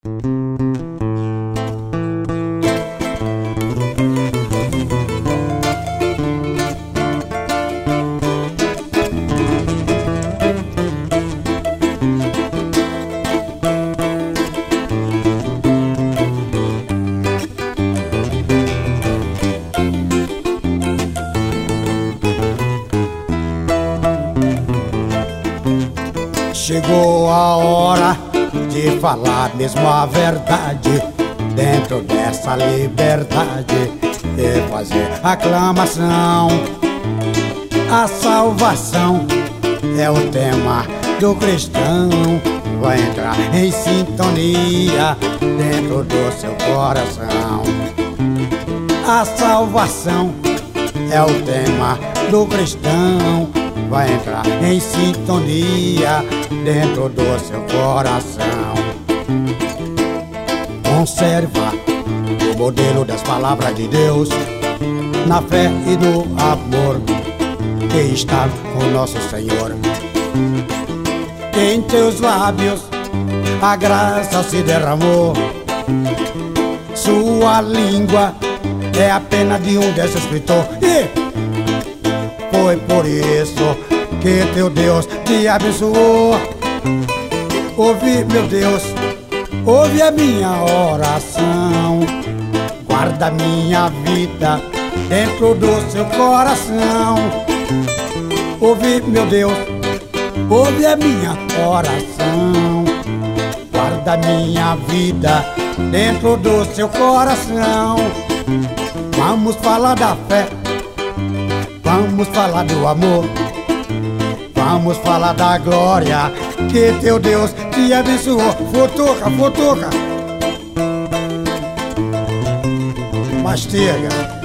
Chegou a hora de falar mesmo a verdade, dentro dessa liberdade, e fazer aclamação. A salvação é o tema do cristão, vai entrar em sintonia dentro do seu coração. A salvação é o tema do cristão, vai entrar em sintonia dentro do seu coração. Conserva o modelo das palavras de Deus, na fé e no amor que está com nosso Senhor. Em teus lábios a graça se derramou, sua língua é a pena de um desse escritor. Foi por isso que teu Deus te abençoou. Ouve, meu Deus, ouve a minha oração. Guarda minha vida dentro do seu coração. Ouve, meu Deus, ouve a minha oração. Guarda minha vida dentro do seu coração. Vamos falar da fé, vamos falar do amor, vamos falar da glória que teu Deus te abençoou. Futuca, futuca, mastiga.